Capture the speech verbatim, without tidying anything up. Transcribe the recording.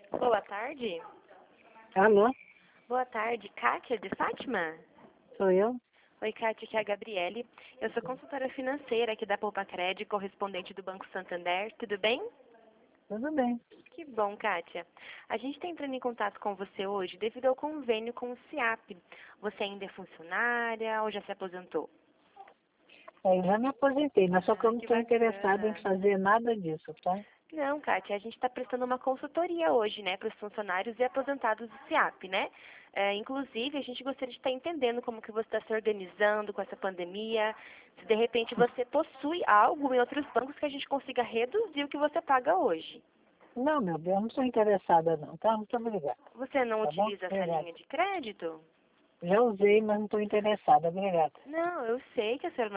Boa tarde. Alô, Boa tarde, Kátia de Fátima? sou eu? Oi, Kátia, aqui é a Gabriele. Eu sou consultora financeira aqui da Poupa Cred, correspondente do Banco Santander. Tudo bem? Tudo bem. Que bom, Kátia. A gente está entrando em contato com você hoje devido ao convênio com o SIAP. Você ainda é funcionária ou já se aposentou? É, eu já me aposentei, mas só que eu Ah, não que estou interessada em bacana. fazer nada disso, tá? Não, Kátia, a gente está prestando uma consultoria hoje, né, para os funcionários e aposentados do SIAP, né? É, inclusive, a gente gostaria de estar entendendo como que você está se organizando com essa pandemia, se de repente você possui algo em outros bancos que a gente consiga reduzir o que você paga hoje. Não, meu bem, eu não estou interessada não, tá? Muito obrigada, Você não tá bom? utiliza essa Obrigada. linha de crédito? Já usei, mas não estou interessada, obrigada. Não, eu sei que a senhora